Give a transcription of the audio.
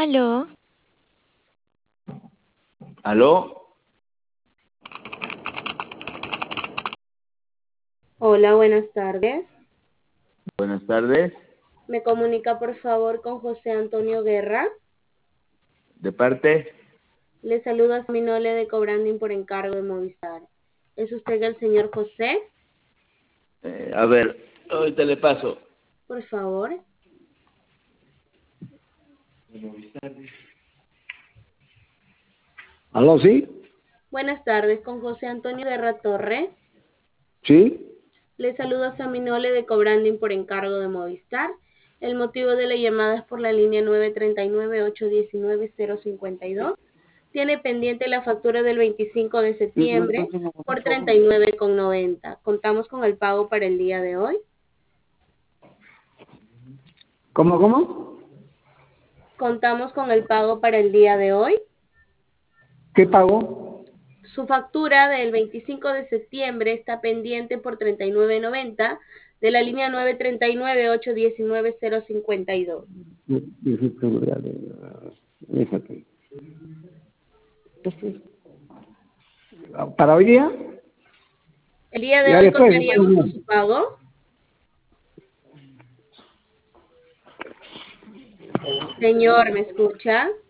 Aló, ¿Aló? Hola, buenas tardes. Buenas tardes. ¿Me comunica por favor con José Antonio Guerra? ¿De parte? Le saluda Minole de Cobranding por encargo de Movistar. ¿Es usted el señor José? A ver, ahorita le paso. Por favor. ¿Aló, sí? Buenas tardes, con José Antonio Guerra Torres. ¿Sí? Le saluda Minole de Cobranding por encargo de Movistar. El motivo de la llamada es por la línea 939-819-052. Tiene pendiente la factura del 25 de septiembre por 39,90. Contamos con el pago para el día de hoy. ¿Cómo? Contamos con el pago para el día de hoy. ¿Qué pago? Su factura del 25 de septiembre está pendiente por 39,90 de la línea 939-819-052. Fíjate. ¿Para hoy día? El día de Ya hoy después. contaríamos con su pago. Señor, ¿me escucha?